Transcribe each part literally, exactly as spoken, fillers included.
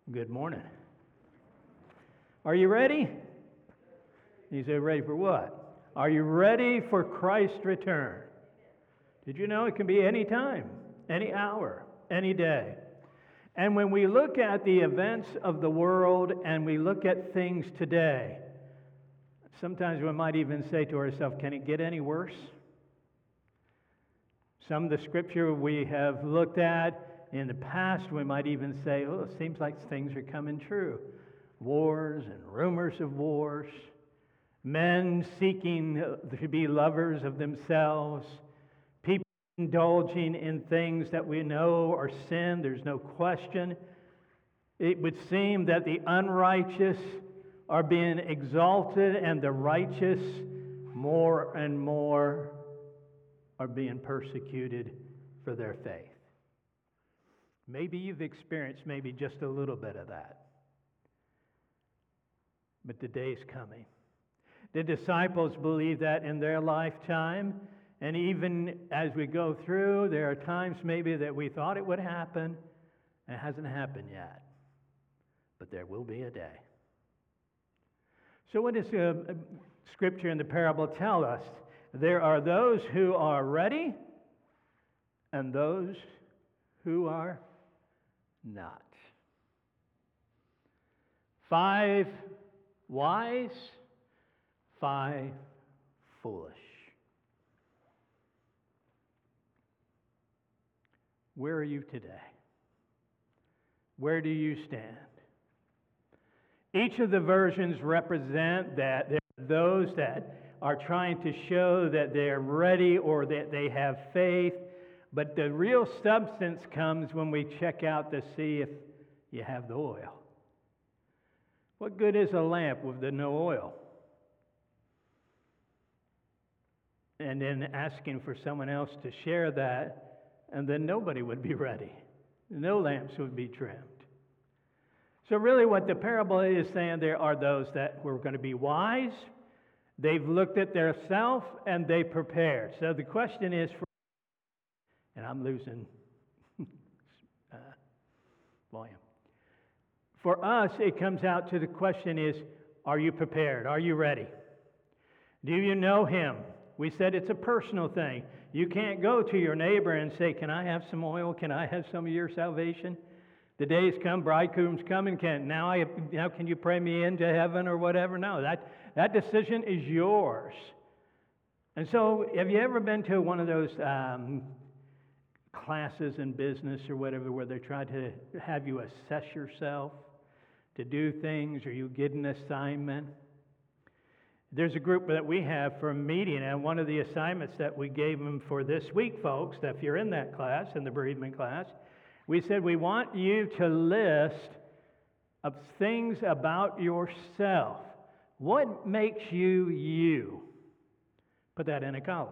Good morning. Are you ready? You say, ready for what? Are you ready for Christ's return? Did you know it can be any time, any hour, any day? And when we look at the events of the world and we look at things today, sometimes we might even say to ourselves, can it get any worse? Some of the scripture we have looked at in the past, we might even say, oh, it seems like things are coming true. Wars and rumors of wars, men seeking to be lovers of themselves, people indulging in things that we know are sin, there's no question. It would seem that the unrighteous are being exalted and the righteous more and more are being persecuted for their faith. Maybe you've experienced maybe just a little bit of that. But the day's coming. The disciples believed that in their lifetime, and even as we go through, there are times maybe that we thought it would happen, and it hasn't happened yet. But there will be a day. So what does the scripture in the parable tell us? There are those who are ready, and those who are not. Five wise, five foolish. Where are you today? Where do you stand? Each of the versions represent that there are those that are trying to show that they're ready or that they have faith. But the real substance comes when we check out to see if you have the oil. What good is a lamp with the no oil? And then asking for someone else to share that, and then nobody would be ready. No lamps would be trimmed. So really what the parable is saying, there are those that were going to be wise. They've looked at their self and they prepared. So the question is, for and I'm losing uh, volume. For us, it comes out to the question is, are you prepared? Are you ready? Do you know Him? We said it's a personal thing. You can't go to your neighbor and say, can I have some oil? Can I have some of your salvation? The days come, bridegroom's coming. Can now I now can you pray me into heaven or whatever? No, that that decision is yours. And so, have you ever been to one of those um, classes in business or whatever where they try to have you assess yourself to do things, or you get an assignment? There's a group that we have for a meeting, and one of the assignments that we gave them for this week, folks, that if you're in that class, in the bereavement class, we said we want you to list of things about yourself. What makes you you? Put that in a column.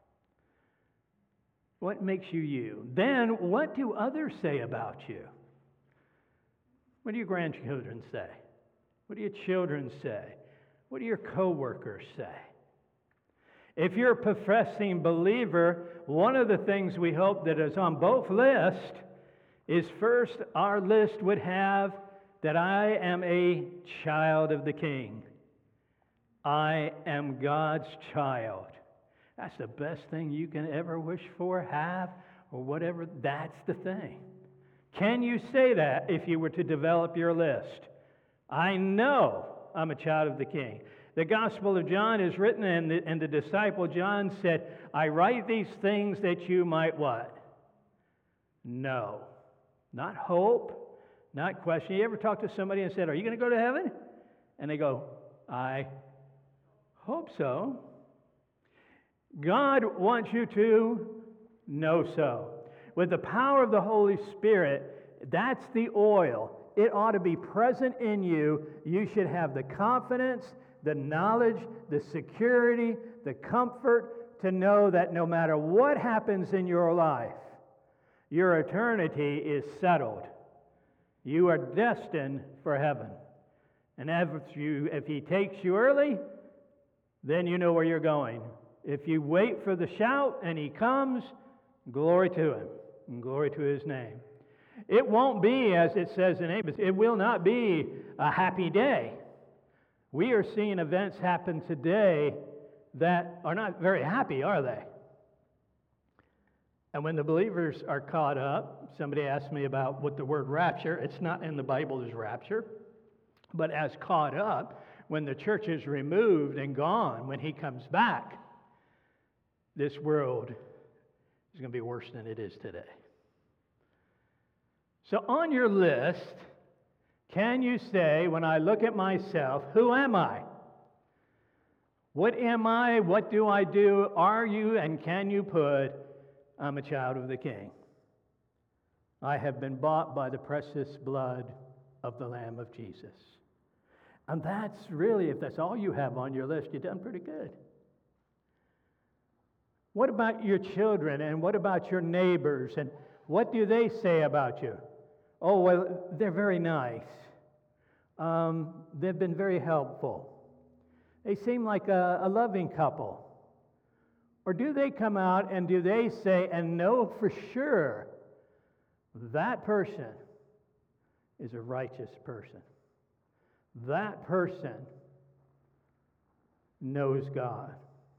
What makes you you? Then, what do others say about you? What do your grandchildren say? What do your children say? What do your coworkers say? If you're a professing believer, one of the things we hope that is on both lists is first, our list would have that I am a child of the King. I am God's child. That's the best thing you can ever wish for, have, or whatever. That's the thing. Can you say that if you were to develop your list? I know I'm a child of the King. The Gospel of John is written, and the, and the disciple John said, I write these things that you might what? Know. Not hope, not question. You ever talk to somebody and said, are you going to go to heaven? And they go, I hope so. God wants you to know so. With the power of the Holy Spirit, that's the oil. It ought to be present in you. You should have the confidence, the knowledge, the security, the comfort to know that no matter what happens in your life, your eternity is settled. You are destined for heaven. And if, you, if He takes you early, then you know where you're going. If you wait for the shout and He comes, glory to Him and glory to His name. It won't be, as it says in Amos, it will not be a happy day. We are seeing events happen today that are not very happy, are they? And when the believers are caught up, somebody asked me about what the word rapture, it's not in the Bible as rapture, but as caught up, when the church is removed and gone, when he comes back, this world is going to be worse than it is today. So on your list, can you say, when I look at myself, who am I? What am I? What do I do? Are you and can you put, I'm a child of the King. I have been bought by the precious blood of the Lamb of Jesus. And that's really, if that's all you have on your list, you've done pretty good. What about your children and what about your neighbors and what do they say about you? Oh, well, they're very nice. Um, they've been very helpful. They seem like a, a loving couple. Or do they come out and do they say and know for sure that person is a righteous person? That person knows God.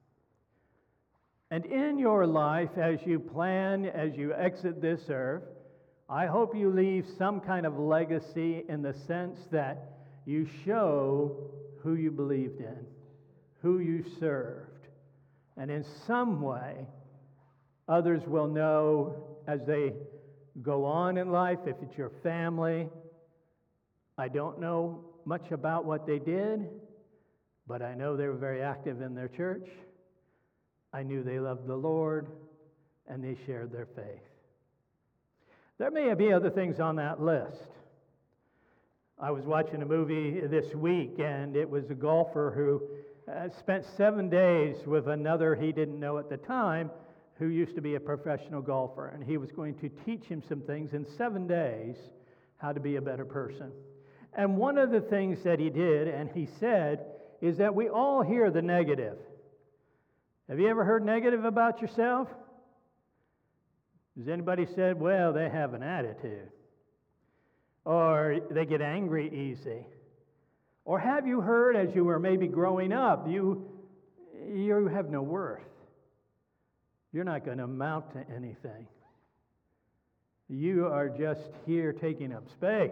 And in your life, as you plan, as you exit this earth, I hope you leave some kind of legacy in the sense that you show who you believed in, who you served. And in some way, others will know as they go on in life, if it's your family. I don't know much about what they did, but I know they were very active in their church. I knew they loved the Lord, and they shared their faith. There may be other things on that list. I was watching a movie this week, and it was a golfer who uh, spent seven days with another he didn't know at the time who used to be a professional golfer, and he was going to teach him some things in seven days how to be a better person. And one of the things that he did, and he said, is that we all hear the negative. Have you ever heard negative about yourself? Has anybody said, well, they have an attitude? Or they get angry easy? Or have you heard as you were maybe growing up, you, you have no worth. You're not going to amount to anything. You are just here taking up space.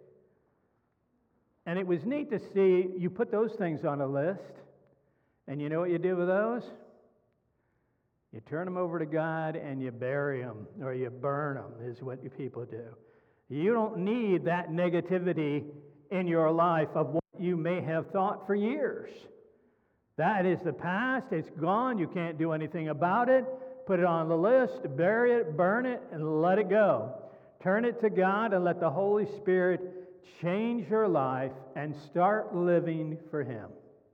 And it was neat to see you put those things on a list, and you know what you do with those? You turn them over to God and you bury them, or you burn them, is what you people do. You don't need that negativity in your life of what you may have thought for years. That is the past. It's gone. You can't do anything about it. Put it on the list, bury it, burn it, and let it go. Turn it to God and let the Holy Spirit change your life and start living for Him.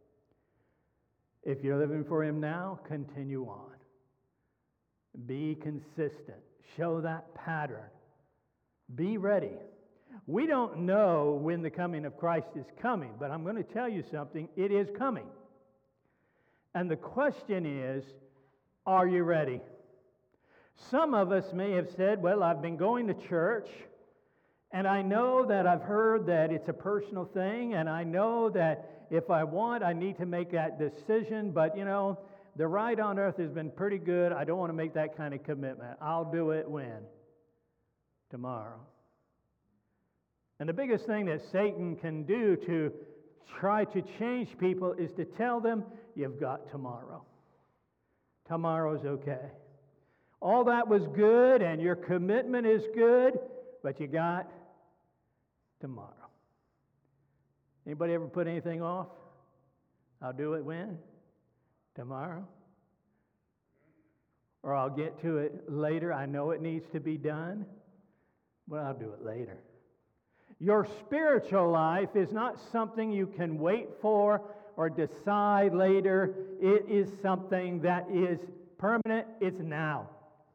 If you're living for Him now, continue on. Be consistent. Show that pattern. Be ready. We don't know when the coming of Christ is coming, but I'm going to tell you something. It is coming. And the question is, are you ready? Some of us may have said, well, I've been going to church, and I know that I've heard that it's a personal thing, and I know that if I want, I need to make that decision, but, you know, the ride on earth has been pretty good. I don't want to make that kind of commitment. I'll do it when? Tomorrow. And the biggest thing that Satan can do to try to change people is to tell them, you've got tomorrow. Tomorrow's okay. All that was good, and your commitment is good, but you got tomorrow. Anybody ever put anything off? I'll do it when? Tomorrow? Or I'll get to it later. I know it needs to be done, but I'll do it later. Your spiritual life is not something you can wait for or decide later. It is something that is permanent. It's now.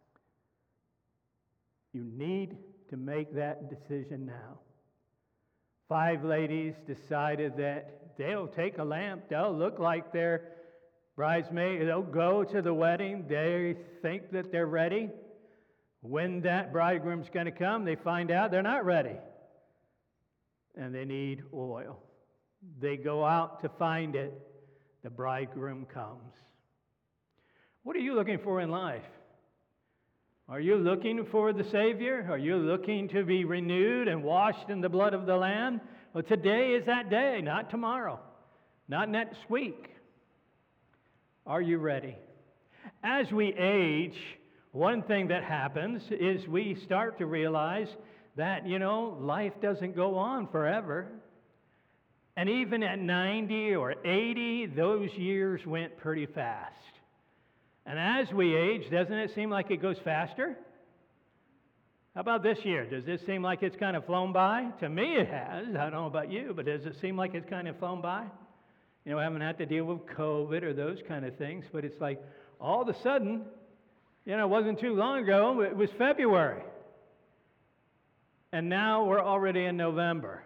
You need to make that decision now. Five ladies decided that they'll take a lamp. They'll look like they're bridesmaids. They'll go to the wedding. They think that they're ready. When that bridegroom's going to come, they find out they're not ready. And they need oil. They go out to find it. The bridegroom comes. What are you looking for in life? Are you looking for the Savior? Are you looking to be renewed and washed in the blood of the Lamb? Well, today is that day, not tomorrow, not next week. Are you ready? As we age, one thing that happens is we start to realize that, you know, life doesn't go on forever. And even at ninety or eighty, those years went pretty fast. And as we age, doesn't it seem like it goes faster? How about this year? Does this seem like it's kind of flown by? To me it has. I don't know about you, but does it seem like it's kind of flown by? You know, I haven't had to deal with COVID or those kind of things, but it's like all of a sudden, you know, it wasn't too long ago, it was February. And now we're already in November.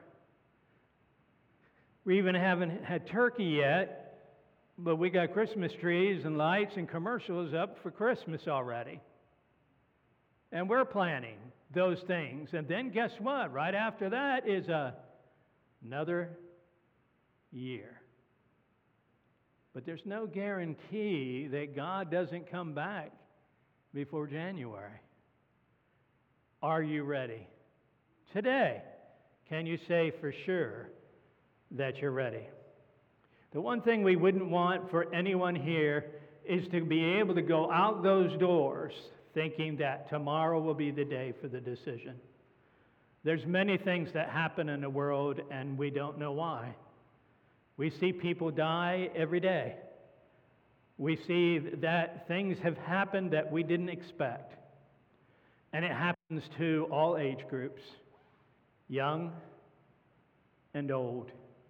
We even haven't had turkey yet, but we got Christmas trees and lights and commercials up for Christmas already. And we're planning those things. And then guess what? Right after that is a, another year. But there's no guarantee that God doesn't come back before January. Are you ready? Today, can you say for sure that you're ready? The one thing we wouldn't want for anyone here is to be able to go out those doors thinking that tomorrow will be the day for the decision. There's many things that happen in the world and we don't know why. We see people die every day. We see that things have happened that we didn't expect. And it happens to all age groups, young and old.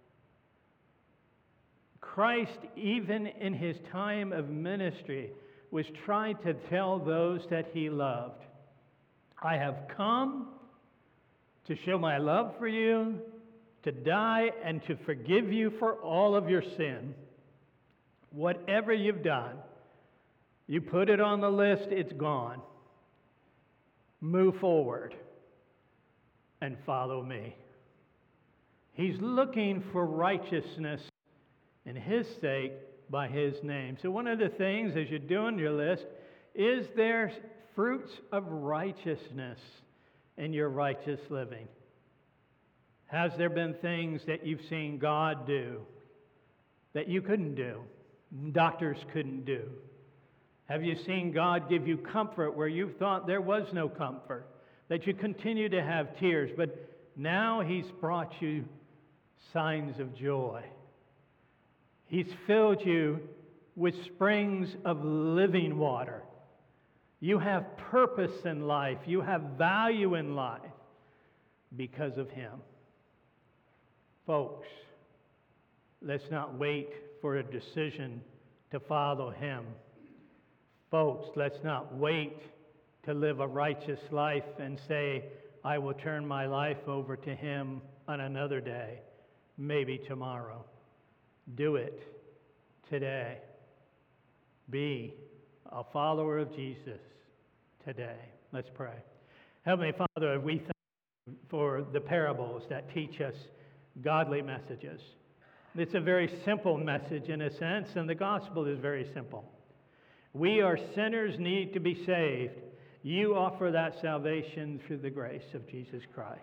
Christ, even in his time of ministry, was trying to tell those that he loved, I have come to show my love for you, to die and to forgive you for all of your sin. Whatever you've done, you put it on the list, it's gone. Move forward and follow me. He's looking for righteousness in his sake by his name. So one of the things as you're doing your list, is there fruits of righteousness in your righteous living? Has there been things that you've seen God do that you couldn't do, doctors couldn't do? Have you seen God give you comfort where you thought there was no comfort, that you continue to have tears, but now he's brought you signs of joy? He's filled you with springs of living water. You have purpose in life. You have value in life because of him. Folks, let's not wait for a decision to follow him. Folks, let's not wait to live a righteous life and say, I will turn my life over to him on another day, maybe tomorrow. Do it today. Be a follower of Jesus today. Let's pray. Heavenly Father, we thank you for the parables that teach us godly messages. It's a very simple message in a sense, and the gospel is very simple. We are sinners, need to be saved. You offer that salvation through the grace of Jesus Christ.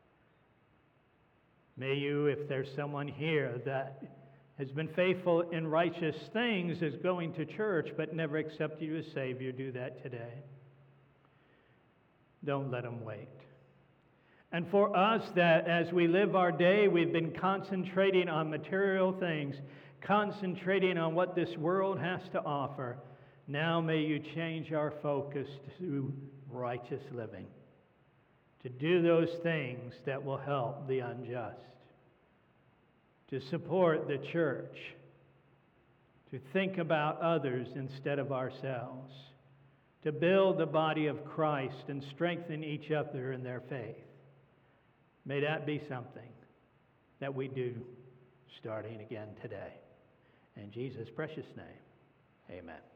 May you, if there's someone here that has been faithful in righteous things, is going to church but never accepted you as Savior, do that today. Don't let them wait. And for us, that as we live our day, we've been concentrating on material things, concentrating on what this world has to offer. Now may you change our focus to righteous living, to do those things that will help the unjust, to support the church, to think about others instead of ourselves, to build the body of Christ and strengthen each other in their faith. May that be something that we do starting again today. In Jesus' precious name, amen.